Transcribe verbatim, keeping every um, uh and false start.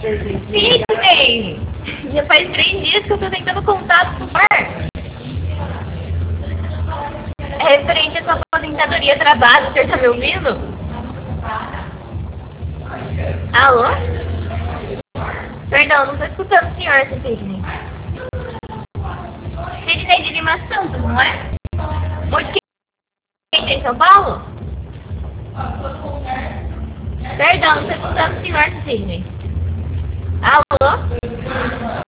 Sidney! Já faz três dias que eu tô tentando contato com o bar. É referente à sua aposentadoria travada, o senhor tá me ouvindo? Alô? Perdão, não tô escutando o senhor, Sidney. Sidney de Lima Santos, não é? Onde que é? Em São Paulo? Perdão, não tô escutando o senhor, Sidney. Alô?